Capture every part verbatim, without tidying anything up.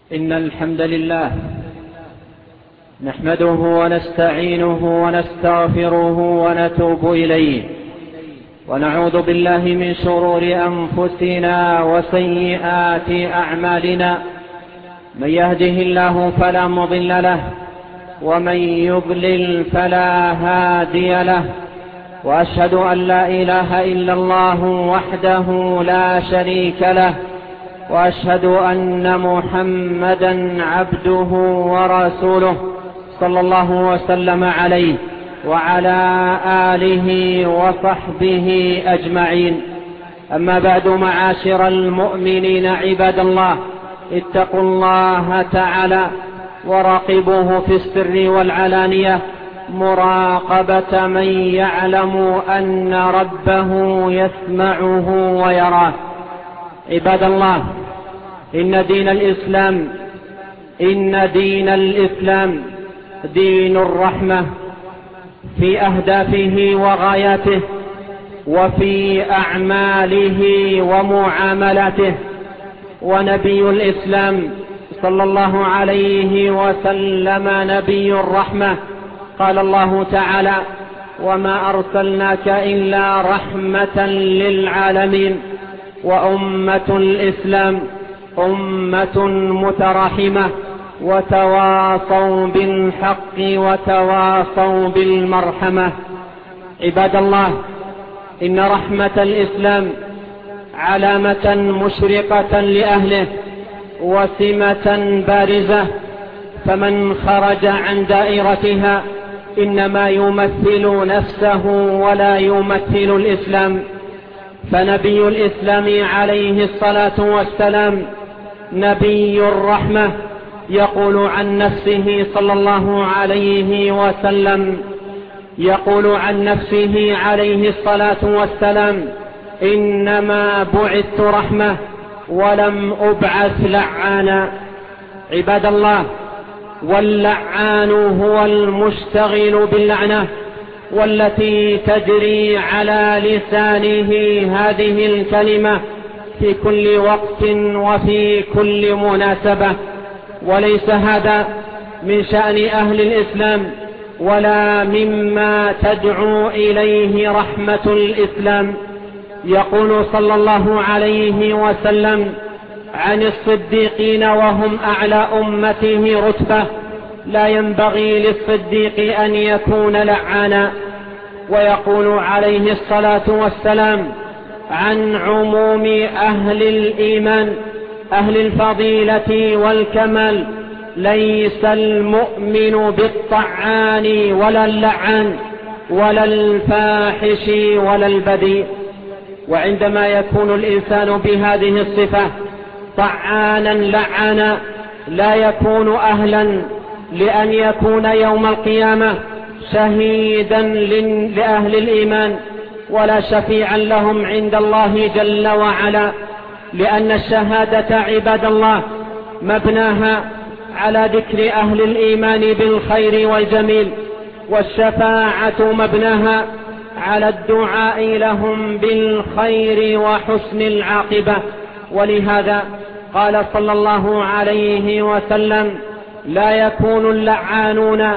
إن الحمد لله نحمده ونستعينه ونستغفره ونتوب إليه، ونعوذ بالله من شرور أنفسنا وسيئات أعمالنا. من يهده الله فلا مضل له، ومن يضلل فلا هادي له. وأشهد أن لا إله إلا الله وحده لا شريك له، وأشهد أن محمدا عبده ورسوله صلى الله وسلم عليه وعلى آله وصحبه أجمعين. أما بعد، معاشر المؤمنين عباد الله، اتقوا الله تعالى وراقبوه في السر والعلانية مراقبة من يعلم أن ربه يسمعه ويراه. عباد الله، إن دين الإسلام إن دين الإسلام دين الرحمة في أهدافه وغاياته، وفي أعماله ومعاملاته. ونبي الإسلام صلى الله عليه وسلم نبي الرحمة. قال الله تعالى: وما أرسلناك إلا رحمة للعالمين. وأمة الإسلام أمة متراحمة، وتواصوا بالحق وتواصوا بالمرحمة. عباد الله، إن رحمة الإسلام علامة مشرقة لأهله وسمة بارزة، فمن خرج عن دائرتها إنما يمثل نفسه ولا يمثل الإسلام. فنبي الإسلام عليه الصلاة والسلام نبي الرحمة، يقول عن نفسه صلى الله عليه وسلم يقول عن نفسه عليه الصلاة والسلام: إنما بعثت رحمة ولم أبعث لعانا. عباد الله، واللعان هو المشتغل باللعنة، والتي تجري على لسانه هذه الكلمة في كل وقت وفي كل مناسبة. وليس هذا من شأن أهل الإسلام ولا مما تدعو إليه رحمة الإسلام. يقول صلى الله عليه وسلم عن الصديقين وهم أعلى أمته رتبة: لا ينبغي للصديق أن يكون لعانا. ويقول عليه الصلاة والسلام عن عموم أهل الإيمان أهل الفضيلة والكمال: ليس المؤمن بالطعان ولا اللعان ولا الفاحش ولا البذيء. وعندما يكون الإنسان بهذه الصفة طعانا لعانا، لا يكون أهلا لأن يكون يوم القيامة شهيدا لأهل الإيمان ولا شفيعا لهم عند الله جل وعلا. لأن الشهادة عباد الله مبناها على ذكر أهل الإيمان بالخير والجميل، والشفاعة مبناها على الدعاء لهم بالخير وحسن العاقبة. ولهذا قال صلى الله عليه وسلم: لا يكون اللعانون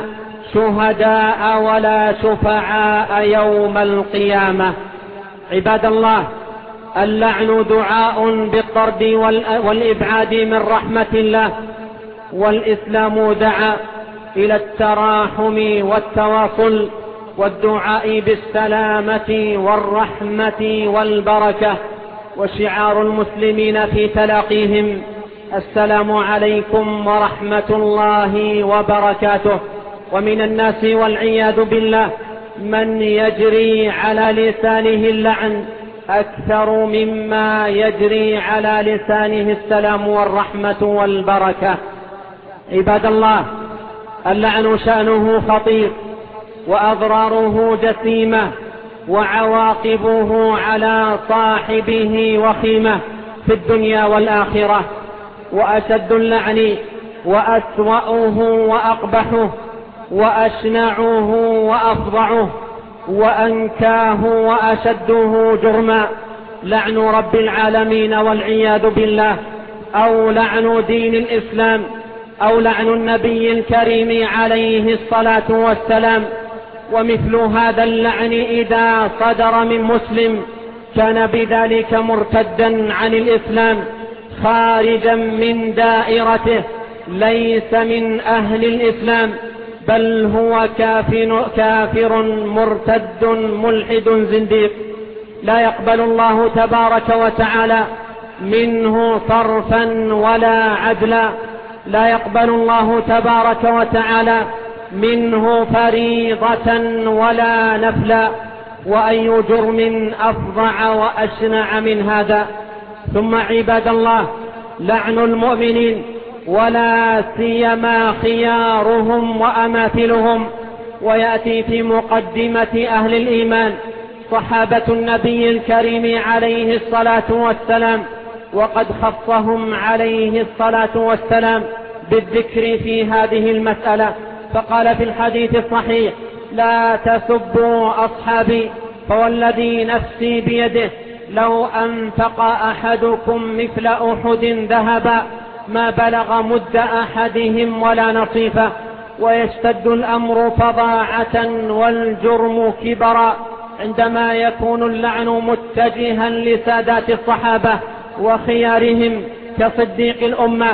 شهداء ولا شفعاء يوم القيامة. عباد الله، اللعن دعاء بالطرد والإبعاد من رحمة الله، والإسلام دعا إلى التراحم والتواصل والدعاء بالسلامة والرحمة والبركة. وشعار المسلمين في تلاقيهم: السلام عليكم ورحمة الله وبركاته. ومن الناس والعياذ بالله من يجري على لسانه اللعن أكثر مما يجري على لسانه السلام والرحمة والبركة. عباد الله، اللعن شأنه خطير، وأضراره جسيمة، وعواقبه على صاحبه وخيمة في الدنيا والآخرة. وأشد اللعن وأسوأه وأقبحه وأشنعه وأفظعه وأنكاه وأشده جرما لعن رب العالمين والعياذ بالله. أو لعن دين الإسلام أو لعن النبي الكريم عليه الصلاة والسلام. ومثل هذا اللعن إذا صدر من مسلم كان بذلك مرتدا عن الإسلام خارجا من دائرته، ليس من أهل الإسلام، بل هو كافر, كافر مرتد ملحد زنديق، لا يقبل الله تبارك وتعالى منه صرفا ولا عدلا، لا يقبل الله تبارك وتعالى منه فريضة ولا نفلا، وأي جرم أفظع وأشنع من هذا. ثم عباد الله، لعن المؤمنين ولا سيما خيارهم وأماثلهم، ويأتي في مقدمة أهل الإيمان صحابة النبي الكريم عليه الصلاة والسلام، وقد خصهم عليه الصلاة والسلام بالذكر في هذه المسألة، فقال في الحديث الصحيح: لا تسبوا أصحابي فوالذي نفسي بيده لو أنفق أحدكم مثل أحد ذهبا ما بلغ مد أحدهم ولا نصيفه. ويشتد الأمر فظاعة والجرم كبرا عندما يكون اللعن متجها لسادات الصحابة وخيارهم كصديق الأمة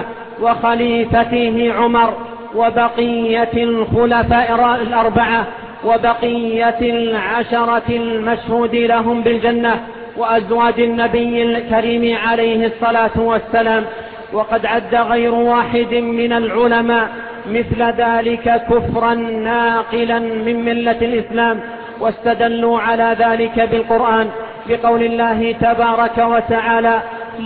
وخليفته عمر وبقية الخلفاء الأربعة وبقية العشرة المشهود لهم بالجنة وأزواج النبي الكريم عليه الصلاة والسلام. وقد عد غير واحد من العلماء مثل ذلك كفرا ناقلا من ملة الإسلام، واستدلوا على ذلك بالقرآن بقول الله تبارك وتعالى: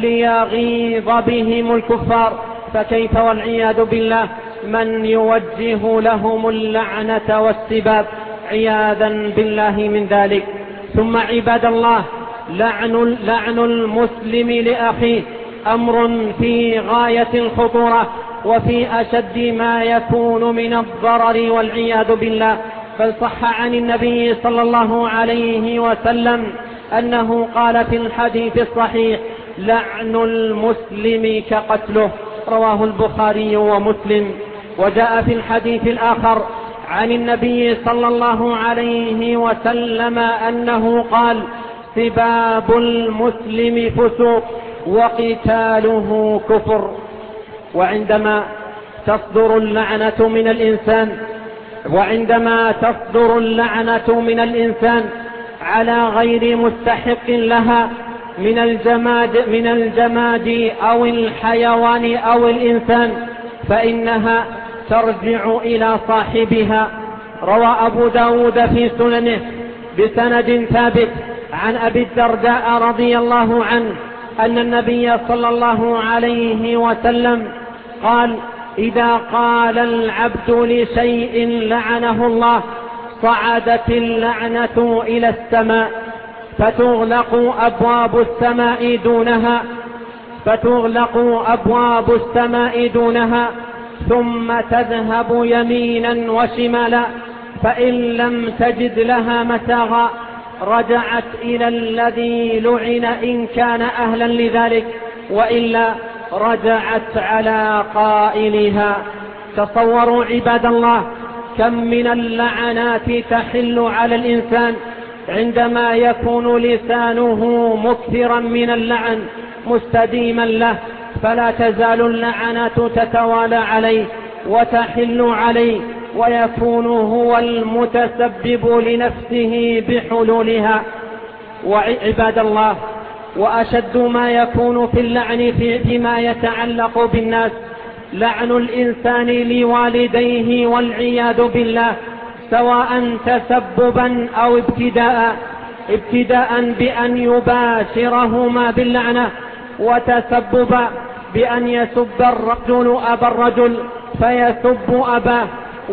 ليغيظ بهم الكفار. فكيف والعياذ بالله من يوجه لهم اللعنة والسباب عياذا بالله من ذلك. ثم عباد الله، لعن, لعن المسلم لأخيه أمر في غاية الخطورة وفي أشد ما يكون من الضرر والعياذ بالله. بل صح عن النبي صلى الله عليه وسلم أنه قال في الحديث الصحيح: لعن المسلم كقتله، رواه البخاري ومسلم. وجاء في الحديث الآخر عن النبي صلى الله عليه وسلم أنه قال: سباب المسلم فسوق وقتاله كفر. وعندما تصدر اللعنة من الإنسان وعندما تصدر اللعنة من الإنسان على غير مستحق لها من الجماد من الجماد أو الحيوان أو الإنسان فإنها ترجع إلى صاحبها. روى أبو داود في سننه بسند ثابت عن أبي الدرداء رضي الله عنه أن النبي صلى الله عليه وسلم قال: إذا قال العبد لشيء لعنه الله صعدت اللعنة إلى السماء فتغلق أبواب السماء دونها فتغلق أبواب السماء دونها ثم تذهب يمينا وشمالا، فإن لم تجد لها مساغا رجعت إلى الذي لعن إن كان أهلا لذلك، وإلا رجعت على قائلها. تصوروا عباد الله كم من اللعنات تحل على الإنسان عندما يكون لسانه مكثرا من اللعن مستديما له، فلا تزال اللعنات تتوالى عليه وتحل عليه، ويكون هو المتسبب لنفسه بحلولها. وعباد الله، وأشد ما يكون في اللعن فيما يتعلق بالناس لعن الإنسان لوالديه والعياذ بالله، سواء تسببا أو ابتداء ابتداء بأن يباشرهما باللعنة، وتسببا بأن يسب الرجل أبا الرجل فيسب أباه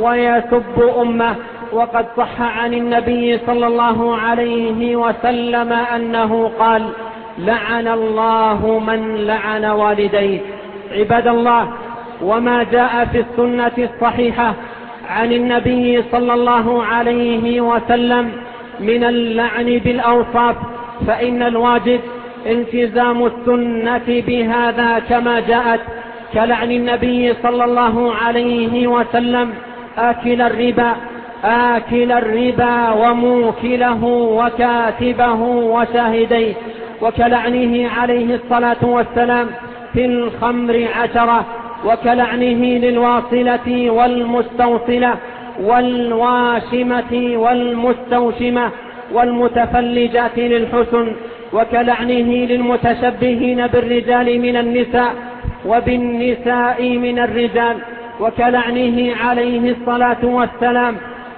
ويسب أمه. وقد صح عن النبي صلى الله عليه وسلم أنه قال: لعن الله من لعن والديه. عباد الله، وما جاء في السنة الصحيحة عن النبي صلى الله عليه وسلم من اللعن بالأوصاف، فإن الواجب التزام السنة بهذا كما جاءت، كلعن النبي صلى الله عليه وسلم آكل الربا آكل الربا وموكله وكاتبه وشاهديه، وكلعنه عليه الصلاة والسلام في الخمر عشرة، وكلعنه للواصلة والمستوصلة والواشمة والمستوشمة والمتفلجات للحسن، وكلعنه للمتشبهين بالرجال من النساء وبالنساء من الرجال، وكلعنه عليه الصلاة والسلام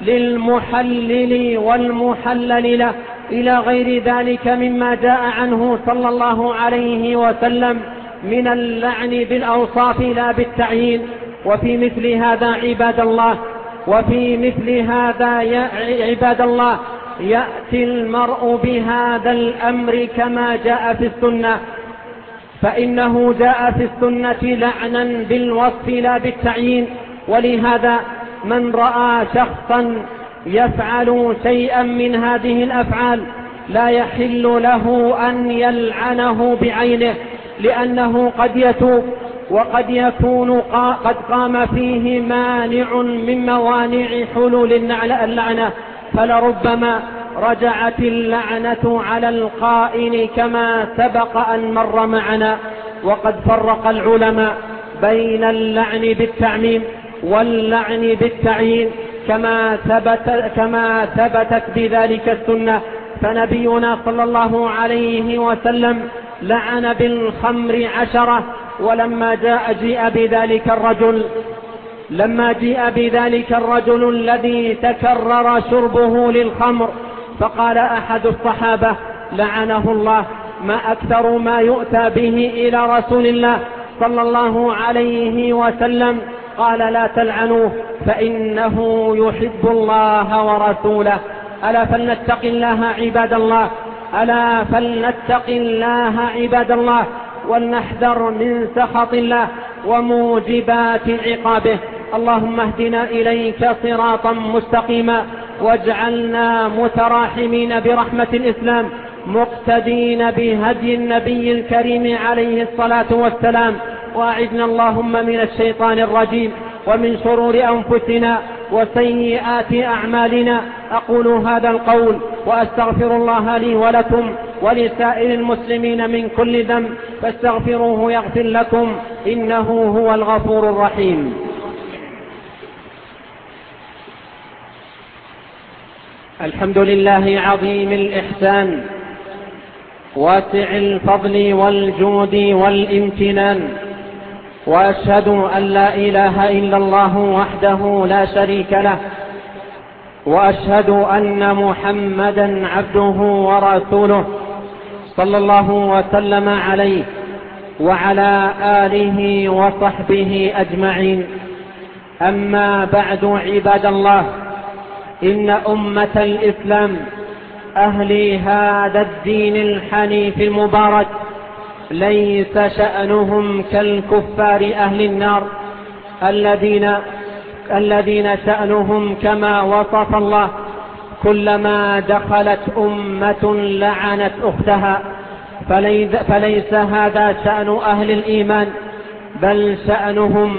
للمحلل والمحلل له، إلى غير ذلك مما جاء عنه صلى الله عليه وسلم من اللعن بالأوصاف لا بالتعيين. وفي مثل هذا عباد الله وفي مثل هذا يا عباد الله يأتي المرء بهذا الأمر كما جاء في السنة، فإنه جاء في السنة لعنا بالوصف لا بالتعيين. ولهذا من رأى شخصا يفعل شيئا من هذه الأفعال لا يحل له أن يلعنه بعينه، لأنه قد يتوب وقد يكون قد قام فيه مانع من موانع حلول اللعنة، فلربما رجعت اللعنة على القائل كما سبق أن مر معنا. وقد فرق العلماء بين اللعن بالتعميم واللعن بالتعيين كما ثبت كما ثبتت بذلك السنة. فنبينا صلى الله عليه وسلم لعن بالخمر عشرة، ولما جاء جيء بذلك الرجل لما جيء بذلك الرجل الذي تكرر شربه للخمر، فقال أحد الصحابة لعنه الله: ما أكثر ما يؤتى به إلى رسول الله صلى الله عليه وسلم؟ قال: لا تلعنوه فإنه يحب الله ورسوله. ألا فلنتق الله عباد الله ألا فلنتق الله عباد الله ولنحذر من سخط الله وموجبات عقابه. اللهم اهدنا إليك صراطا مستقيما، واجعلنا متراحمين برحمة الإسلام مقتدين بهدي النبي الكريم عليه الصلاة والسلام. وأعذنا اللهم من الشيطان الرجيم ومن شرور أنفسنا وسيئات أعمالنا. أقول هذا القول وأستغفر الله لي ولكم ولسائر المسلمين من كل ذنب، فاستغفروه يغفر لكم، إنه هو الغفور الرحيم. الحمد لله عظيم الإحسان واسع الفضل والجود والامتنان، وأشهد أن لا إله إلا الله وحده لا شريك له، وأشهد أن محمدا عبده ورسوله صلى الله وسلم عليه وعلى آله وصحبه أجمعين. أما بعد عباد الله، إن أمة الإسلام أهل هذا الدين الحنيف المبارك ليس شأنهم كالكفار أهل النار الذين الذين شأنهم كما وصف الله: كلما دخلت أمة لعنت أختها. فليس هذا شأن أهل الإيمان، بل شأنهم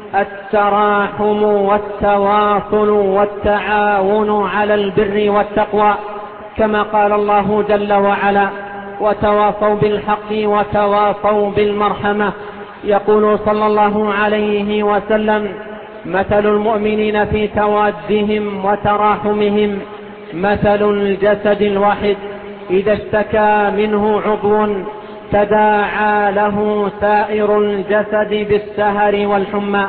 التراحم والتواصل والتعاون على البر والتقوى، كما قال الله جل وعلا: وتواصوا بالحق وتواصوا بالمرحمة. يقول صلى الله عليه وسلم: مثل المؤمنين في توادهم وتراحمهم مثل الجسد الواحد إذا اشتكى منه عضو تداعى له سائر الجسد بالسهر والحمى.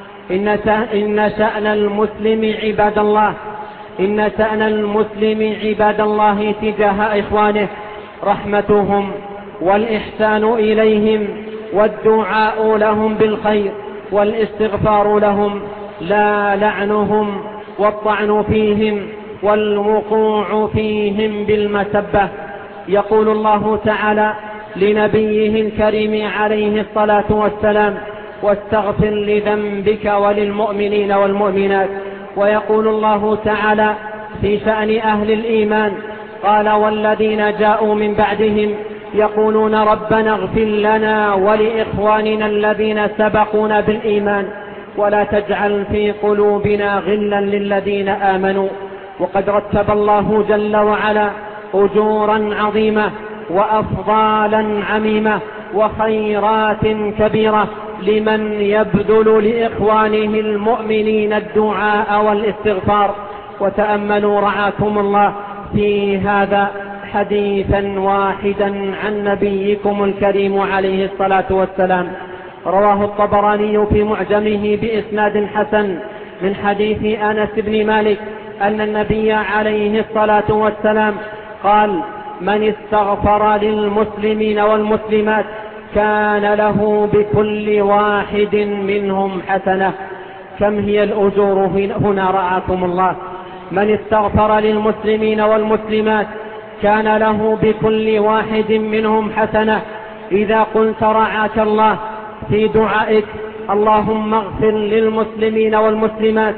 إن شأن المسلم عباد الله إن شأن المسلم عباد الله تجاه إخوانه رحمتهم والإحسان إليهم والدعاء لهم بالخير والاستغفار لهم، لا لعنهم والطعن فيهم والوقوع فيهم بالمسبة. يقول الله تعالى لنبيه الكريم عليه الصلاة والسلام: واستغفر لذنبك وللمؤمنين والمؤمنات. ويقول الله تعالى في شأن أهل الإيمان: قال: والذين جاءوا من بعدهم يقولون ربنا اغفر لنا ولإخواننا الذين سبقونا بالإيمان ولا تجعل في قلوبنا غلا للذين آمنوا. وقد رتب الله جل وعلا أجورا عظيمة وأفضالا عميمة وخيرات كبيرة لمن يبذل لإخوانه المؤمنين الدعاء والاستغفار. وتأملوا رعاكم الله في هذا حديثا واحدا عن نبيكم الكريم عليه الصلاة والسلام، رواه الطبراني في معجمه بإسناد حسن من حديث أنس بن مالك أن النبي عليه الصلاة والسلام قال: من استغفر للمسلمين والمسلمات كان له بكل واحد منهم حسنة. كم هي الأجور هنا رعاكم الله؟ من استغفر للمسلمين والمسلمات كان له بكل واحد منهم حسنة. إذا قلت رعاك الله في دعائك اللهم اغفر للمسلمين والمسلمات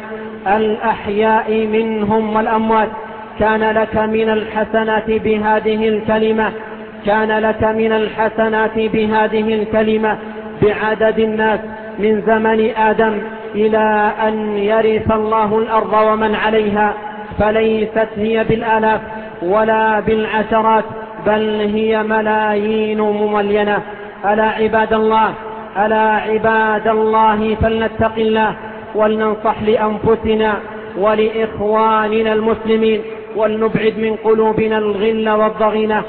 الأحياء منهم والأموات، كان لك من الحسنات بهذه الكلمة كان لك من الحسنات بهذه الكلمة بعدد الناس من زمن آدم إلى أن يرث الله الأرض ومن عليها، فليست هي بالآلاف ولا بالعشرات بل هي ملايين مملينة. ألا عباد الله ألا عباد الله فلنتق الله ولننصح لأنفسنا ولإخواننا المسلمين، ولنبعد من قلوبنا الغل والضغينة،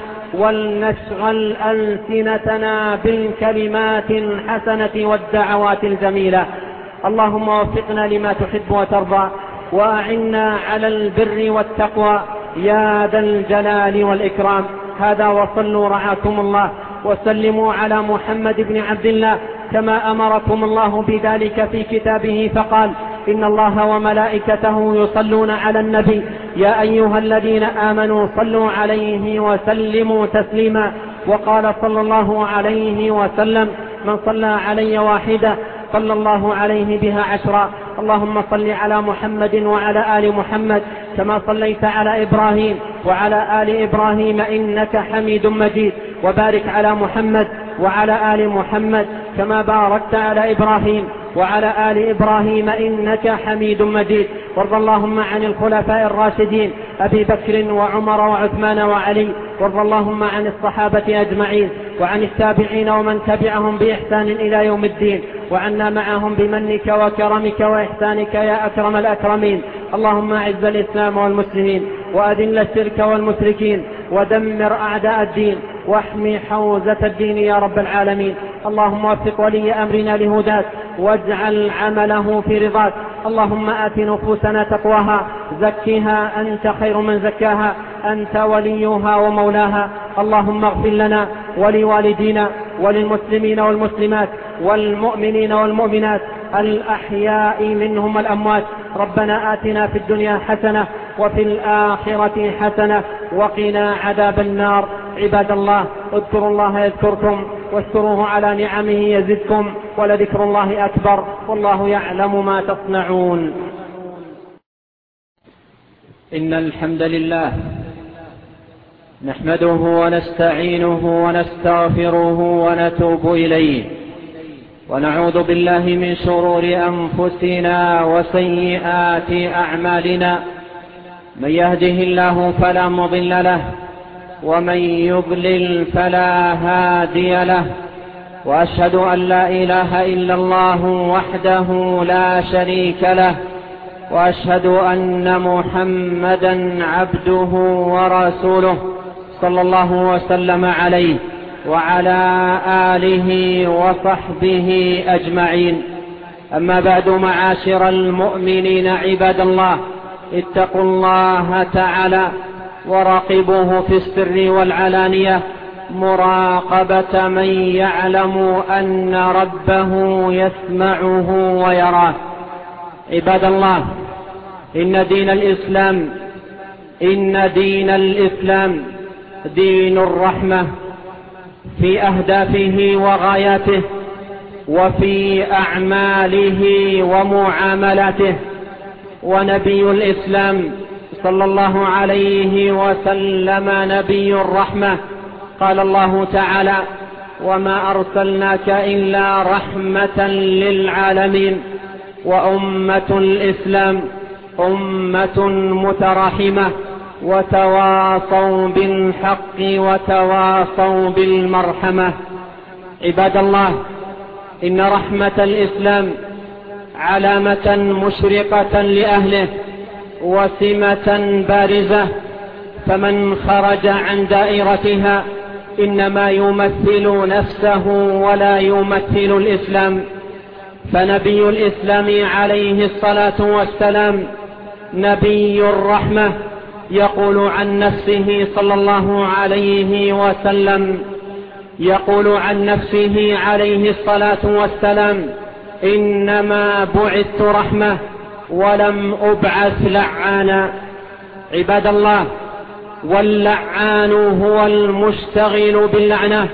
ولنشغل ألسنتنا بالكلمات الحسنة والدعوات الجميلة. اللهم وفقنا لما تحب وترضى، وأعنا على البر والتقوى يا ذا الجلال والإكرام. هذا وصلوا رعاكم الله وسلموا على محمد بن عبد الله كما أمركم الله بذلك في كتابه، فقال: إن الله وملائكته يصلون على النبي يا أيها الذين آمنوا صلوا عليه وسلموا تسليما. وقال صلى الله عليه وسلم: من صلى علي واحدة صلى الله عليه بها عشرا. اللهم صل على محمد وعلى آل محمد كما صليت على إبراهيم وعلى آل إبراهيم إنك حميد مجيد، وبارك على محمد وعلى آل محمد كما باركت على إبراهيم وعلى آل إبراهيم إنك حميد مجيد. وارض اللهم عن الخلفاء الراشدين أبي بكر وعمر وعثمان وعلي، وارض اللهم عن الصحابة أجمعين وعن التابعين ومن تبعهم بإحسان إلى يوم الدين، وعنا معهم بمنك وكرمك وإحسانك يا أكرم الأكرمين. اللهم أعز الإسلام والمسلمين وأذل الشرك والمشركين ودمر أعداء الدين واحمي حوزة الدين يا رب العالمين. اللهم وفق ولي أمرنا لهداك واجعل عمله في رضاك. اللهم آت نفوسنا تقواها زكها أنت خير من زكاها أنت وليها ومولاها. اللهم اغفر لنا ولوالدينا وللمسلمين والمسلمات والمؤمنين والمؤمنات الأحياء منهم والأموات. ربنا آتنا في الدنيا حسنة وفي الآخرة حسنة وقنا عذاب النار. عباد الله اذكروا الله يذكركم واشكروه على نعمه يزدكم ولذكر الله أكبر والله يعلم ما تصنعون. إن الحمد لله نحمده ونستعينه ونستغفره ونتوب إليه، ونعوذ بالله من شرور أنفسنا وسيئات أعمالنا. من يهده الله فلا مضل له ومن يضلل فلا هادي له، وأشهد أن لا إله إلا الله وحده لا شريك له، وأشهد أن محمدا عبده ورسوله صلى الله وسلم عليه وعلى آله وصحبه أجمعين. أما بعد، معاشر المؤمنين عباد الله، اتقوا الله تعالى وراقبوه في السر والعلانية مراقبة من يعلم أن ربه يسمعه ويراه. عباد الله، إن دين الإسلام إن دين الإسلام دين الرحمة في أهدافه وغاياته وفي أعماله ومعاملاته. ونبي الإسلام صلى الله عليه وسلم نبي الرحمة قال الله تعالى: وما أرسلناك إلا رحمة للعالمين. وأمة الإسلام أمة متراحمة، وتواصوا بالحق وتواصوا بالمرحمة. عباد الله، إن رحمة الإسلام علامة مشرقة لأهله وسمة بارزة، فمن خرج عن دائرتها إنما يمثل نفسه ولا يمثل الإسلام. فنبي الإسلام عليه الصلاة والسلام نبي الرحمة، يقول عن نفسه صلى الله عليه وسلم يقول عن نفسه عليه الصلاة والسلام: إنما بعثت رحمة ولم أبعث لعانا. عباد الله، واللعان هو المشتغل باللعنة،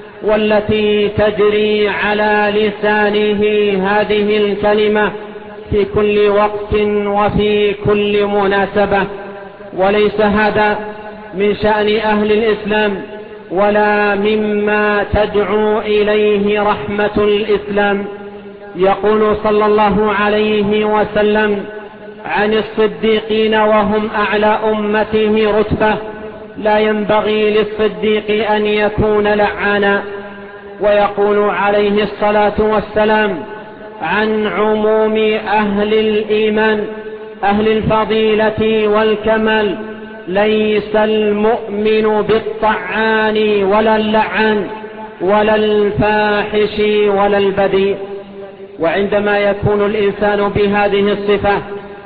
والتي تجري على لسانه هذه الكلمة في كل وقت وفي كل مناسبة. وليس هذا من شأن أهل الإسلام ولا مما تدعو إليه رحمة الإسلام. يقول صلى الله عليه وسلم عن الصديقين وهم أعلى أمته رتبة: لا ينبغي للصديق أن يكون لعانا. ويقول عليه الصلاة والسلام عن عموم أهل الإيمان أهل الفضيلة والكمال: ليس المؤمن بالطعان ولا اللعان ولا الفاحش ولا البذيء. وعندما يكون الإنسان بهذه الصفة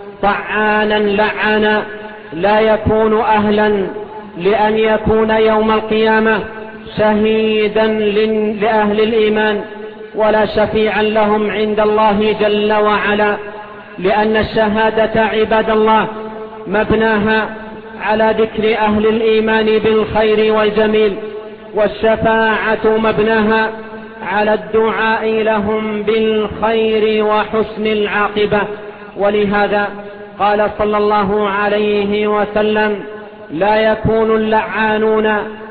طعانا لعانا لا يكون أهلا لأن يكون يوم القيامة شهيدا لأهل الإيمان ولا شفيعا لهم عند الله جل وعلا، لأن الشهادة عباد الله مبناها على ذكر أهل الإيمان بالخير والجميل، والشفاعة مبناها على الدعاء لهم بالخير وحسن العاقبة. ولهذا قال صلى الله عليه وسلم: لا يكون اللعانون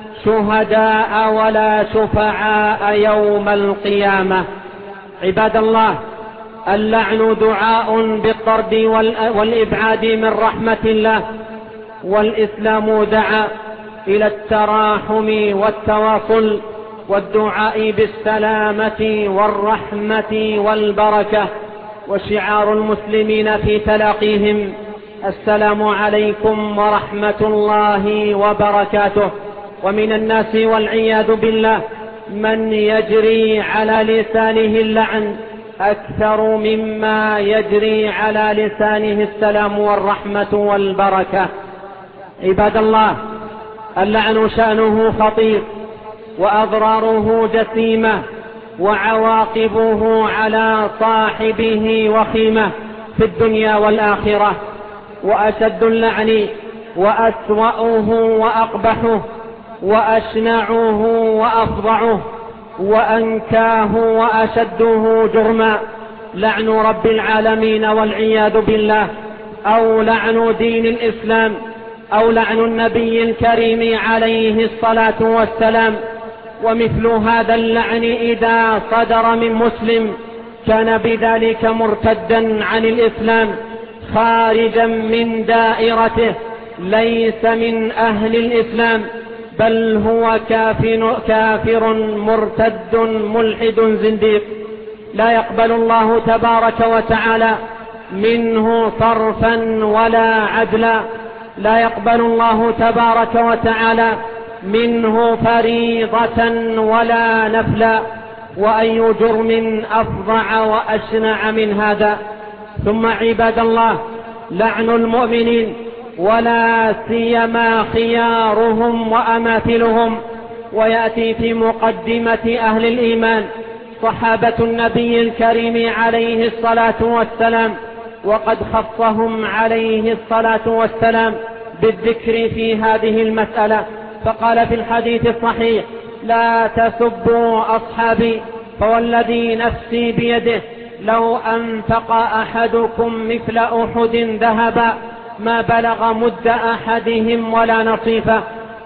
شهداء ولا شفعاء يوم القيامة. عباد الله، اللعن دعاء بالطرد والإبعاد من رحمة الله، والإسلام دعا إلى التراحم والتواصل والدعاء بالسلامة والرحمة والبركة. وشعار المسلمين في تلاقيهم: السلام عليكم ورحمة الله وبركاته. ومن الناس والعياذ بالله من يجري على لسانه اللعن أكثر مما يجري على لسانه السلام والرحمة والبركة. عباد الله، اللعن شأنه خطير وأضراره جسيمة وعواقبه على صاحبه وخيمة في الدنيا والآخرة. وأشد اللعن وأسوأه وأقبحه وأشنعه وأفظعه وأنكاه وأشده جرما لعن رب العالمين والعياذ بالله، أو لعن دين الإسلام، أو لعن النبي الكريم عليه الصلاة والسلام. ومثل هذا اللعن إذا صدر من مسلم كان بذلك مرتدا عن الإسلام خارجا من دائرته، ليس من أهل الإسلام، بل هو كافر, كافر مرتد ملحد زنديق. لا يقبل الله تبارك وتعالى منه صرفا ولا عدلا، لا يقبل الله تبارك وتعالى منه فريضة ولا نفلا، وأي جرم أفظع وأشنع من هذا. ثم عباد الله، لعن المؤمنين ولا سيما خيارهم وأماثلهم، ويأتي في مقدمة أهل الإيمان صحابة النبي الكريم عليه الصلاة والسلام، وقد خصهم عليه الصلاة والسلام بالذكر في هذه المسألة، فقال في الحديث الصحيح: لا تسبوا أصحابي فوالذي نفسي بيده لو أنفق أحدكم مثل أحد ذهبا ما بلغ مد أحدهم ولا نصيفه.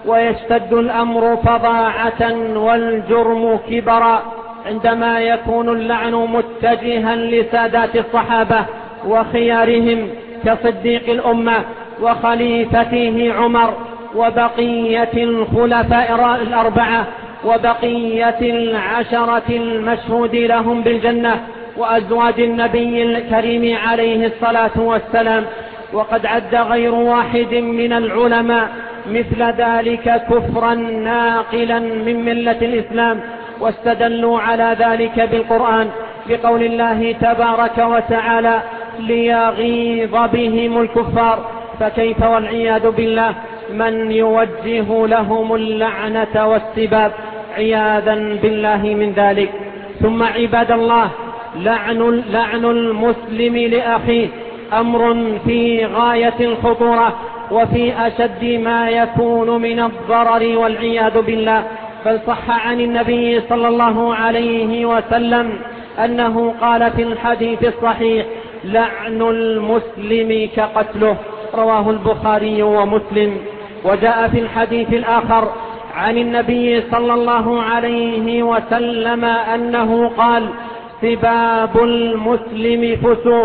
ويشتد الأمر فظاعة والجرم كبرا عندما يكون اللعن متجها لسادات الصحابة وخيارهم كصديق الأمة وخليفته عمر وبقية الخلفاء الأربعة وبقية العشرة المشهود لهم بالجنة وأزواج النبي الكريم عليه الصلاة والسلام. وقد عد غير واحد من العلماء مثل ذلك كفرا ناقلا من ملة الإسلام، واستدلوا على ذلك بالقرآن بقول الله تبارك وتعالى ليغيظ بهم الكفار. فكيف والعياذ بالله من يوجه لهم اللعنة والسباب عياذا بالله من ذلك. ثم عباد الله، لعن, لعن المسلم لأخيه أمر في غاية الخطورة وفي أشد ما يكون من الضرر والعياذ بالله. بل صح عن النبي صلى الله عليه وسلم أنه قال في الحديث الصحيح لعن المسلم كقتله، رواه البخاري ومسلم. وجاء في الحديث الآخر عن النبي صلى الله عليه وسلم أنه قال سباب المسلم فسوق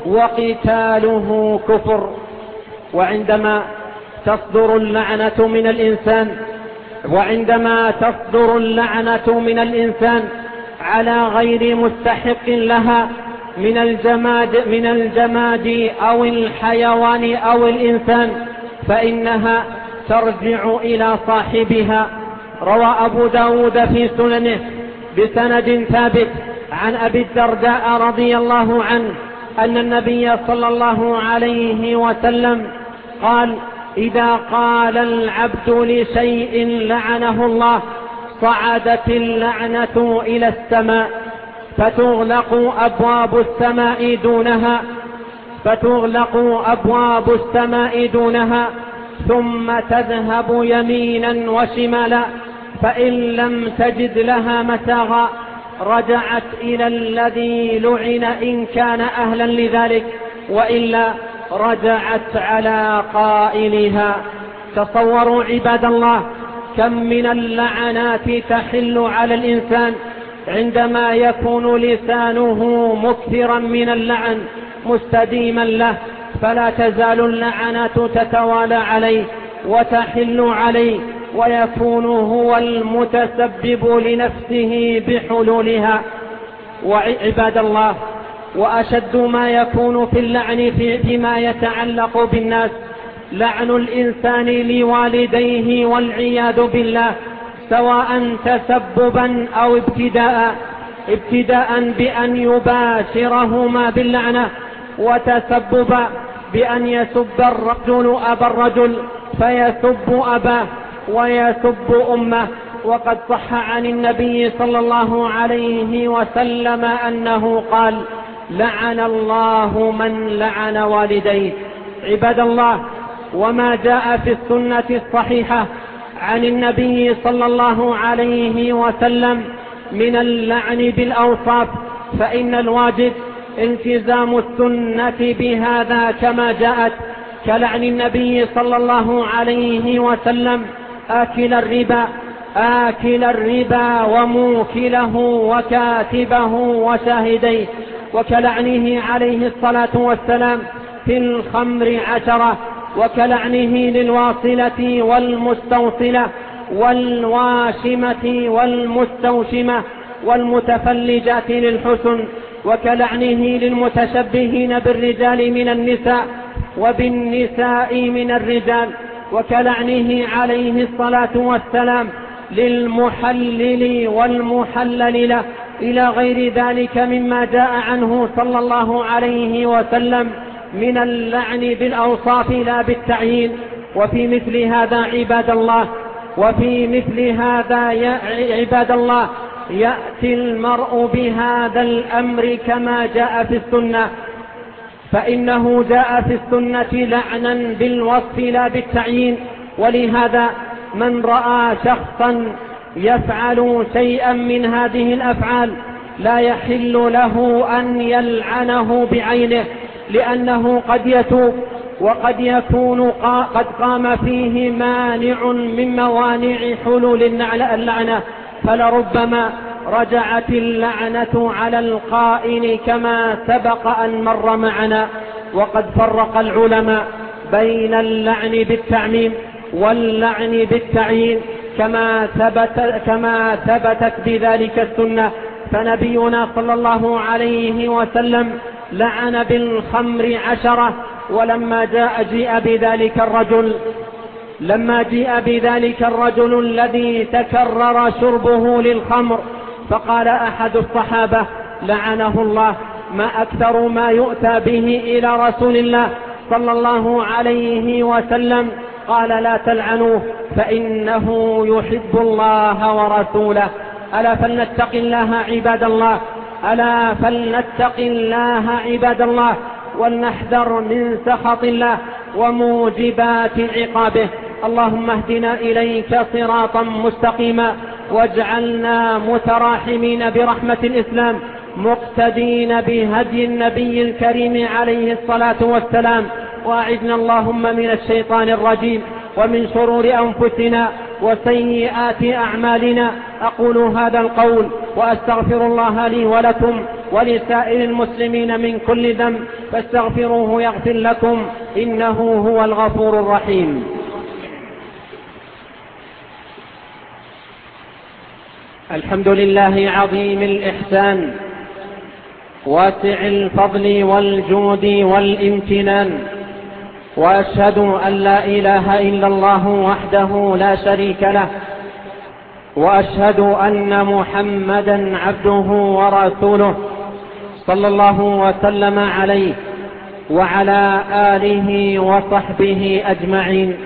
وقتاله كفر. وعندما تصدر اللعنة من الإنسان وعندما تصدر اللعنة من الإنسان على غير مستحق لها من الجماد من الجماد أو الحيوان أو الإنسان فإنها ترجع إلى صاحبها. روى أبو داود في سننه بسند ثابت عن أبي الدرداء رضي الله عنه أن النبي صلى الله عليه وسلم قال إذا قال العبد لشيء لعنه الله صعدت اللعنة إلى السماء فتغلق أبواب السماء دونها فتغلق أبواب السماء دونها ثم تذهب يمينا وشمالا، فإن لم تجد لها مساغا رجعت إلى الذي لعن إن كان أهلا لذلك، وإلا رجعت على قائلها. تصوروا عباد الله كم من اللعنات تحل على الإنسان عندما يكون لسانه مكثرا من اللعن مستديما له، فلا تزال اللعنات تتوالى عليه وتحل عليه ويكون هو المتسبب لنفسه بحلولها. وعباد الله، وأشد ما يكون في اللعن فيما يتعلق بالناس لعن الإنسان لوالديه والعياذ بالله، سواء تسببا أو ابتداء ابتداء بأن يباشرهما باللعنة، وتسببا بأن يسب الرجل أبا الرجل فيسب أباه ويسب أمه. وقد صح عن النبي صلى الله عليه وسلم أنه قال لعن الله من لعن والديه. عباد الله، وما جاء في السنة الصحيحة عن النبي صلى الله عليه وسلم من اللعن بالأوصاف فإن الواجب التزام السنة بهذا كما جاءت، كلعن النبي صلى الله عليه وسلم آكل الربا آكل الربا وموكله وكاتبه وشاهديه، وكلعنه عليه الصلاة والسلام في الخمر عشرة، وكلعنه للواصلة والمستوصلة والواشمة والمستوشمة والمتفلجات للحسن، وكلعنه للمتشبهين بالرجال من النساء وبالنساء من الرجال، وكلعنه عليه الصلاة والسلام للمحلل والمحلل له، إلى غير ذلك مما جاء عنه صلى الله عليه وسلم من اللعن بالأوصاف لا بالتعيين. وفي مثل هذا عباد الله وفي مثل هذا يا عباد الله يأتي المرء بهذا الأمر كما جاء في السنة، فإنه جاء في السنة لعنا بالوصف لا بالتعيين. ولهذا من رأى شخصا يفعل شيئا من هذه الأفعال لا يحل له أن يلعنه بعينه، لأنه قد يتوب وقد يكون قد قام فيه مانع من موانع حلول اللعنة، فلربما رجعت اللعنة على القائل كما سبق أن مر معنا. وقد فرق العلماء بين اللعن بالتعميم واللعن بالتعيين كما ثبت كما ثبتت بذلك السنة. فنبينا صلى الله عليه وسلم لعن بالخمر عشرة، ولما جاء جيء بذلك الرجل لما جيء بذلك الرجل الذي تكرر شربه للخمر، فقال أحد الصحابة لعنه الله: ما أكثر ما يؤتى به إلى رسول الله صلى الله عليه وسلم. قال: لا تلعنوه فإنه يحب الله ورسوله. ألا فلنتق الله عباد الله ألا فلنتق الله عباد الله ولنحذر من سخط الله وموجبات عقابه. اللهم اهدنا إليك صراطا مستقيما، واجعلنا متراحمين برحمة الإسلام مقتدين بهدي النبي الكريم عليه الصلاة والسلام. وأعذنا اللهم من الشيطان الرجيم ومن شرور أنفسنا وسيئات أعمالنا. أقول هذا القول وأستغفر الله لي ولكم ولسائر المسلمين من كل ذنب، فاستغفروه يغفر لكم، إنه هو الغفور الرحيم. الحمد لله عظيم الإحسان واسع الفضل والجود والامتنان، وأشهد أن لا إله إلا الله وحده لا شريك له، وأشهد أن محمدا عبده ورسوله صلى الله وسلم عليه وعلى آله وصحبه أجمعين.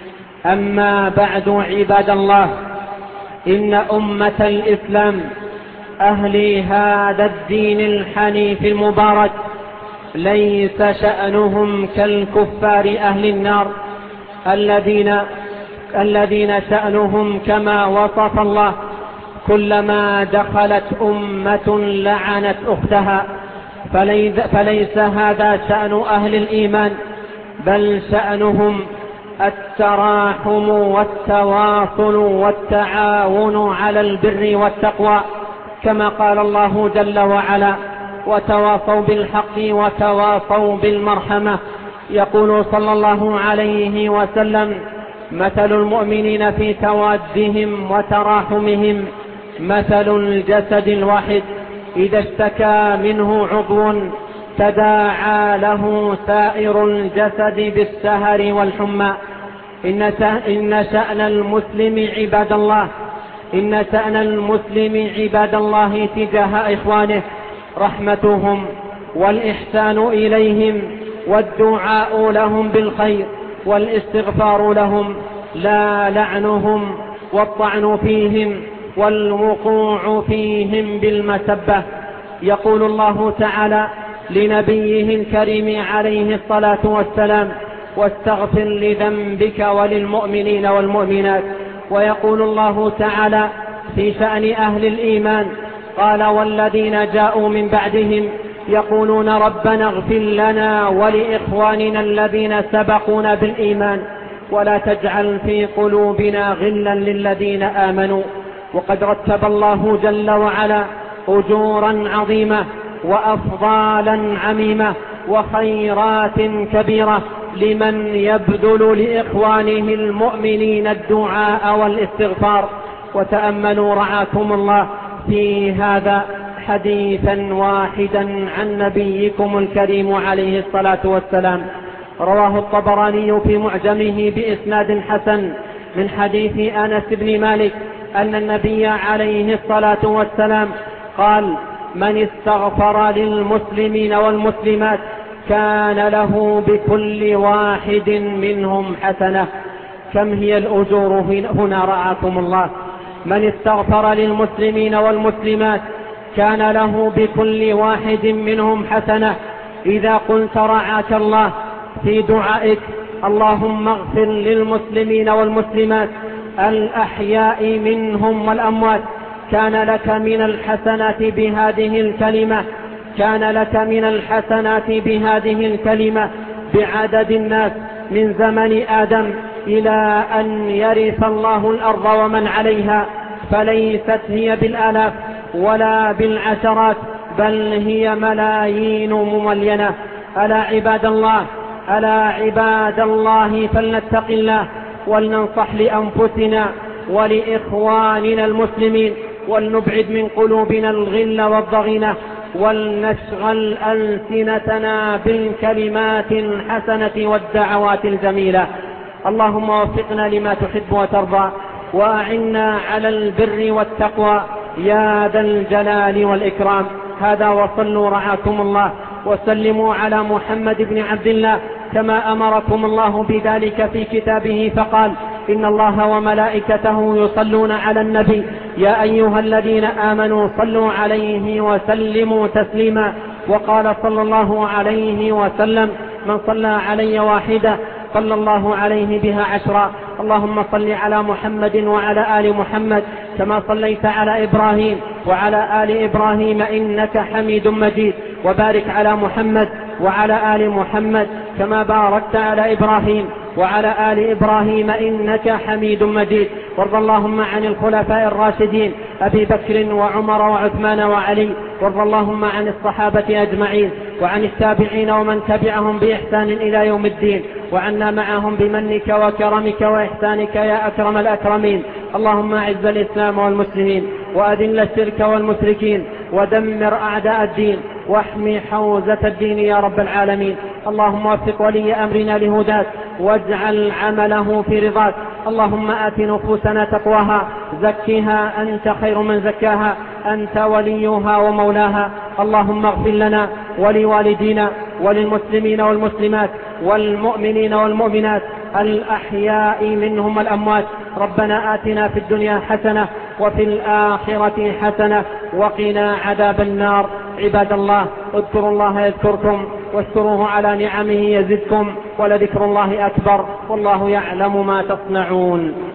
أما بعد عباد الله، إن أمة الإسلام أهل هذا الدين الحنيف المبارك ليس شأنهم كالكفار أهل النار الذين الذين شأنهم كما وصف الله: كلما دخلت أمة لعنت أختها. فليس هذا شأن أهل الإيمان، بل شأنهم التراحم والتواصل والتعاون على البر والتقوى، كما قال الله جل وعلا: وتواصوا بالحق وتواصوا بالمرحمة. يقول صلى الله عليه وسلم: مثل المؤمنين في توادهم وتراحمهم مثل الجسد الواحد إذا اشتكى منه عضو تداعى له سائر الجسد بالسهر والحمى. إن شأن المسلم عباد الله إن شأن المسلم عباد الله تجاه إخوانه رحمتهم والإحسان إليهم والدعاء لهم بالخير والاستغفار لهم، لا لعنهم والطعن فيهم والوقوع فيهم بالمسبة. يقول الله تعالى لنبيه الكريم عليه الصلاة والسلام: واستغفر لذنبك وللمؤمنين والمؤمنات. ويقول الله تعالى في شأن أهل الإيمان: قال: والذين جاءوا من بعدهم يقولون ربنا اغفر لنا ولإخواننا الذين سبقونا بالإيمان ولا تجعل في قلوبنا غلا للذين آمنوا. وقد رتب الله جل وعلا أجورا عظيمة وأفضالا عميمة وخيرات كبيرة لمن يبذل لإخوانه المؤمنين الدعاء والاستغفار. وتأملوا رعاكم الله في هذا حديثا واحدا عن نبيكم الكريم عليه الصلاة والسلام، رواه الطبراني في معجمه بإسناد حسن من حديث أنس بن مالك أن النبي عليه الصلاة والسلام قال: من استغفر للمسلمين والمسلمات كان له بكل واحد منهم حسنة. كم هي الأجور هنا رعاكم الله؟ من استغفر للمسلمين والمسلمات كان له بكل واحد منهم حسنة. إذا قلت رعاك الله في دعائك: اللهم اغفر للمسلمين والمسلمات الأحياء منهم والأموات، كان لك من الحسنات بهذه الكلمة كان لك من الحسنات بهذه الكلمة بعدد الناس من زمن آدم إلى أن يرث الله الأرض ومن عليها، فليست هي بالآلاف ولا بالعشرات، بل هي ملايين مملينة. ألا عباد الله ألا عباد الله فلنتق الله ولننصح لأنفسنا ولإخواننا المسلمين، ولنبعد من قلوبنا الغل والضغينة، ولنشغل ألسنتنا بالكلمات الحسنة والدعوات الجميلة. اللهم وفقنا لما تحب وترضى، وأعنا على البر والتقوى يا ذا الجلال والإكرام. هذا وصلوا رعاكم الله وسلموا على محمد بن عبد الله كما أمركم الله بذلك في كتابه، فقال: إن الله وملائكته يصلون على النبي يا أيها الذين آمنوا صلوا عليه وسلموا تسليما. وقال صلى الله عليه وسلم: من صلى علي واحدة صلى الله عليه بها عشرا. اللهم صل على محمد وعلى آل محمد كما صليت على إبراهيم وعلى آل إبراهيم إنك حميد مجيد، وبارك على محمد وعلى آل محمد كما باركت على إبراهيم وعلى آل إبراهيم إنك حميد مجيد. وارض اللهم عن الخلفاء الراشدين أبي بكر وعمر وعثمان وعلي، وارض اللهم عن الصحابة أجمعين وعن التابعين ومن تبعهم بإحسان إلى يوم الدين، وعنا معهم بمنك وكرمك وإحسانك يا أكرم الأكرمين. اللهم أعز الإسلام والمسلمين وأذل الشرك والمشركين ودمر أعداء الدين واحمي حوزة الدين يا رب العالمين. اللهم وفق ولي أمرنا لهداك واجعل عمله في رضاك. اللهم آت نفوسنا تقواها زكها أنت خير من زكاها أنت وليها ومولاها. اللهم اغفر لنا ولوالدينا وللمسلمين والمسلمات والمؤمنين والمؤمنات الأحياء منهم والأموات. ربنا آتنا في الدنيا حسنة وفي الآخرة حسنة وقنا عذاب النار. عباد الله اذكروا الله يذكركم واشكروه على نعمه يزدكم، ولذكر الله أكبر، والله يعلم ما تصنعون.